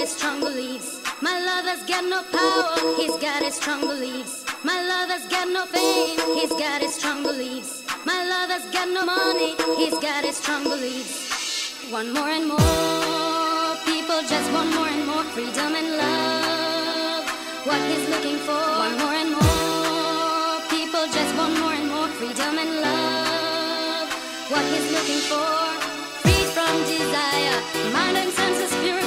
his strong beliefs. My lover's got no power, he's got his strong beliefs. My lover's got no fame, he's got his strong beliefs. My lover's got no money, he's got his strong beliefs. Want more and more, people just want more and more freedom and love. What he's looking for, want more and more, people just want more and more freedom and love. What he's looking for, freed from desire, mind and senses pure.